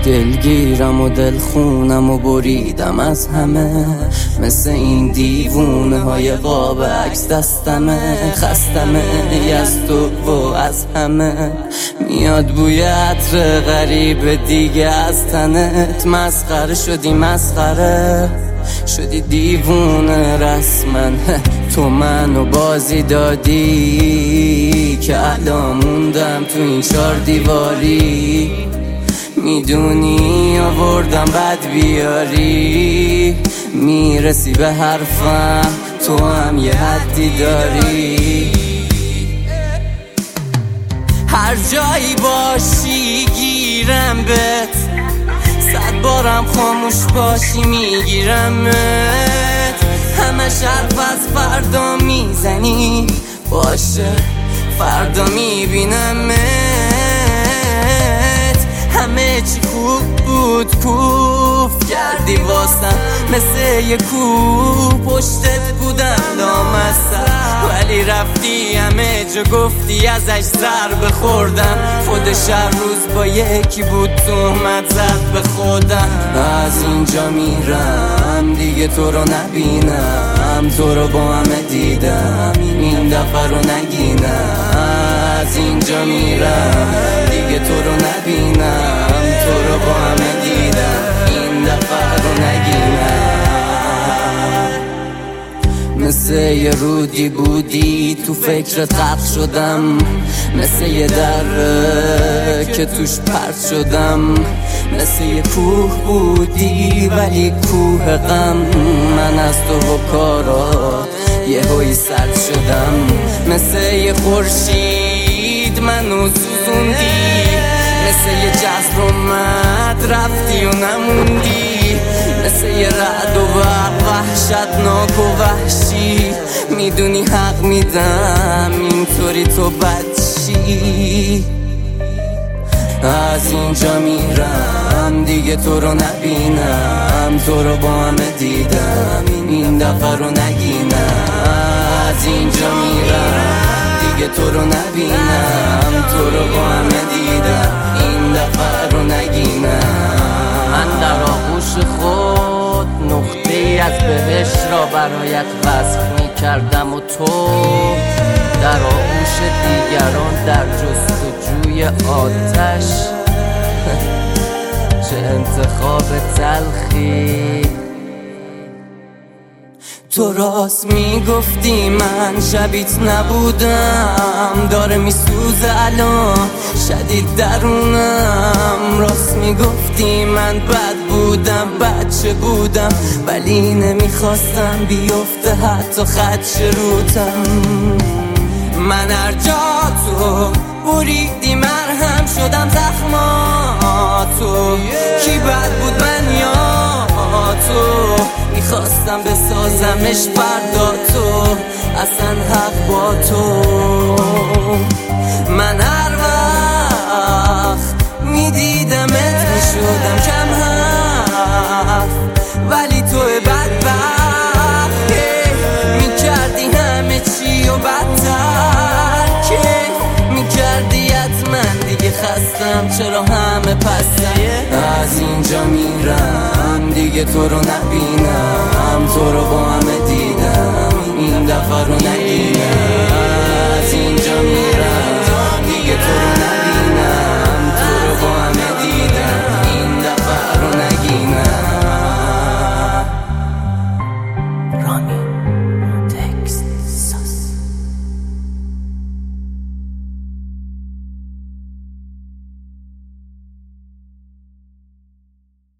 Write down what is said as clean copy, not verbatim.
دلگیرم و دلخونم و بریدم از همه، مثل این دیوونه های قاب عکس دستمه. خستمه از تو و از همه، میاد بوی عطر غریب دیگه از تنت. مسخره شدی، مسخره شدی، دیوونه رسما. تو منو بازی دادی که الان موندم تو این 4 دیواری. میدونی آوردم بد بیاری، میرسی به حرفم تو هم یه حدی داری. هر جایی باشی گیرم بهت، 100 بارم خاموش باشی میگیرمت. همش حرف از فردا میزنی، باشه فردا میبینمت. همه چی خوب بود، کوف کردی واسم مثل یه کوه. پشتت بودم لامصب ولی رفتی همه جا گفتی ازش ضربه خوردم. خودش هر روز با یکی بود تهمت زد به خودم. از اینجا میرم دیگه تو رو نبینم، تو رو با همه دیدم این دفعه رو نگینم. از اینجا میرم دیگه تو رو نبینم، تو رو با همه دیدم این دفعه رو نگینم. مثل یه رودی بودی تو فکرت غرق شدم، مثل یه دره که توش پرت شدم. مثل یه کوه بودی ولی کوه غم، من از تو و کارات یه هوی سرد شدم. مثل یه خورشید منو سوزوندی، مثل یه جذر اومد رفتی و نموندی. مثل یه رعد و برق وحشتناک و وحشی، میدونی حق میدم اینطوری تو بدشی. از اینجا میرم دیگه تو رو نبینم، تو رو با همه دیدم این دفعه رو نگینم. از اینجا میرم دیگه تو رو نبینم، تو رو با همه دیدم این دفعه رو نگینم. من در آغوش خود نقطه ای از بهشت را برایت وصف می کردم و تو در آغوش دیگران در جستجوی آتش. چه انتخاب تلخی. تو راست میگفتی من شبیت نبودم، داره میسوزه الان شدید درونم. راست میگفتی من بد بودم، بچه بودم ولی نمیخواستم بیفته حتی خدش روتم. من هر جا تو بریدی مرهم شدم زخماتو. کی بد بود من یا تو؟ میخواستم بسازمش فردا تو، اصلا حق با تو. من هر وقت میدیدمت میشدم کم حرف، ولی تو بدبخت میکردی همه چی و بدتر. که میکردی حتما دیگه خستم، چرا همه پستم. از اینجا میرم دیگه تو رو نبینم، تو رو با همه دیدم این دفعه رو نگینم. از اینجا میرم دیگه تو رو نبینم، تو رو با همه دیدم این دفعه رو نگینم. رامی